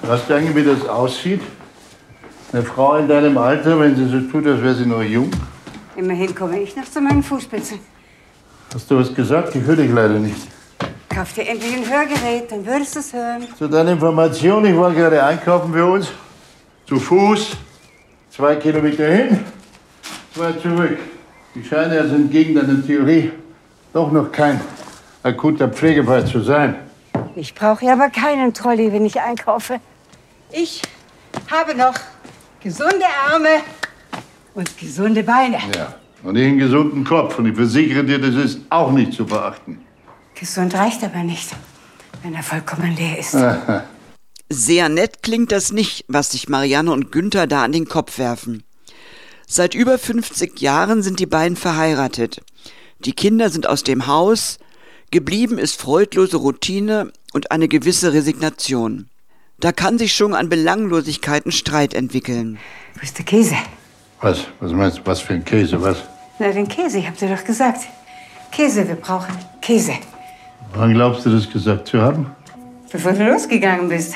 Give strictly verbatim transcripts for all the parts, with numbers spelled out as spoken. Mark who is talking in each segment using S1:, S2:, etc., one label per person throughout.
S1: Weißt du eigentlich, wie das aussieht? Eine Frau in deinem Alter, wenn sie so tut, als wäre sie noch jung?
S2: Immerhin komme ich noch zu meinen Fußspitzen.
S1: Hast du was gesagt? Ich höre dich leider nicht.
S2: Kauf dir endlich ein Hörgerät, dann würdest du es hören.
S1: Zu deiner Information, ich war gerade einkaufen für uns. Zu Fuß. Zwei Kilometer hin, zwei zurück. Ich scheine also entgegen deiner Theorie doch noch kein akuter Pflegefall zu sein.
S2: Ich brauche ja aber keinen Trolley, wenn ich einkaufe. Ich habe noch gesunde Arme und gesunde Beine.
S1: Ja, und ich einen gesunden Kopf. Und ich versichere dir, das ist auch nicht zu verachten.
S2: Gesund reicht aber nicht, wenn er vollkommen leer ist.
S1: Aha.
S3: Sehr nett klingt das nicht, was sich Marianne und Günther da an den Kopf werfen. Seit über fünfzig Jahren sind die beiden verheiratet. Die Kinder sind aus dem Haus. Geblieben ist freudlose Routine und eine gewisse Resignation. Da kann sich schon an Belanglosigkeiten Streit entwickeln.
S2: Wo ist der Käse?
S1: Was? Was meinst du? Was für ein Käse? Was?
S2: Na, den Käse, ich hab dir doch gesagt. Käse, wir brauchen Käse.
S1: Wann glaubst du das gesagt zu haben?
S2: Bevor du losgegangen bist.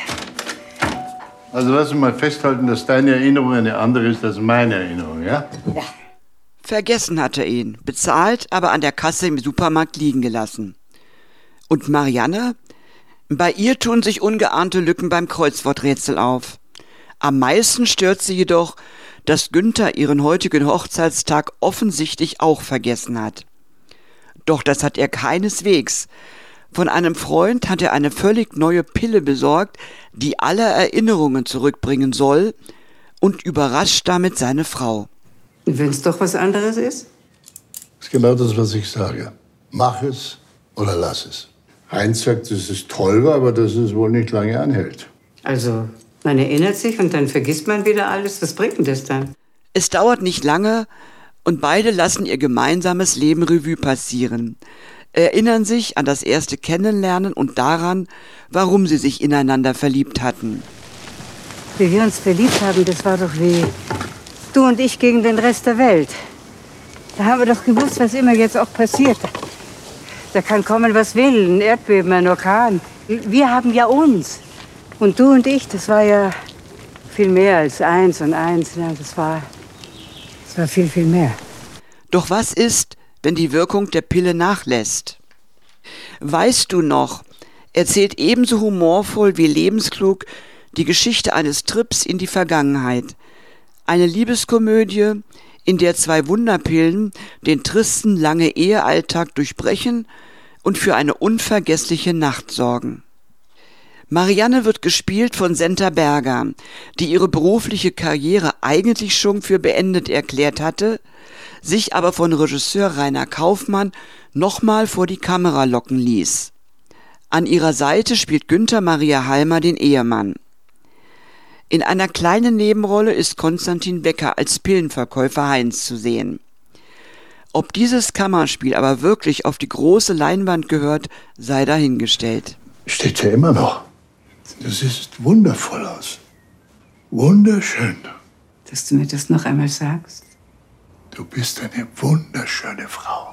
S1: Also lass uns mal festhalten, dass deine Erinnerung eine andere ist als meine Erinnerung, ja?
S2: Ja.
S3: Vergessen hat er ihn, bezahlt, aber an der Kasse im Supermarkt liegen gelassen. Und Marianne? Bei ihr tun sich ungeahnte Lücken beim Kreuzworträtsel auf. Am meisten stört sie jedoch, dass Günther ihren heutigen Hochzeitstag offensichtlich auch vergessen hat. Doch das hat er keineswegs. Von einem Freund hat er eine völlig neue Pille besorgt, die alle Erinnerungen zurückbringen soll, und überrascht damit seine Frau.
S2: Wenn es doch was anderes ist?
S1: Das ist genau das, was ich sage. Mach es oder lass es. Heinz sagt, dass es toll war, aber dass es wohl nicht lange anhält.
S2: Also, man erinnert sich und dann vergisst man wieder alles. Was bringt denn das dann?
S3: Es dauert nicht lange und beide lassen ihr gemeinsames Leben Revue passieren, erinnern sich an das erste Kennenlernen und daran, warum sie sich ineinander verliebt hatten.
S2: Wie wir uns verliebt haben, das war doch wie du und ich gegen den Rest der Welt. Da haben wir doch gewusst, was immer jetzt auch passiert. Da kann kommen, was will, ein Erdbeben, ein Orkan. Wir haben ja uns. Und du und ich, das war ja viel mehr als eins und eins. Ja, das war, das war viel, viel mehr.
S3: Doch was ist, wenn die Wirkung der Pille nachlässt? Weißt du noch, erzählt ebenso humorvoll wie lebensklug die Geschichte eines Trips in die Vergangenheit. Eine Liebeskomödie, in der zwei Wunderpillen den tristen lange Ehealltag durchbrechen und für eine unvergessliche Nacht sorgen. Marianne wird gespielt von Senta Berger, die ihre berufliche Karriere eigentlich schon für beendet erklärt hatte, sich aber von Regisseur Rainer Kaufmann nochmal vor die Kamera locken ließ. An ihrer Seite spielt Günther Maria Halmer den Ehemann. In einer kleinen Nebenrolle ist Konstantin Becker als Pillenverkäufer Heinz zu sehen. Ob dieses Kammerspiel aber wirklich auf die große Leinwand gehört, sei dahingestellt.
S1: Steht ja immer noch. Das sieht wundervoll aus. Wunderschön.
S2: Dass du mir das noch einmal sagst.
S1: Du bist eine wunderschöne Frau.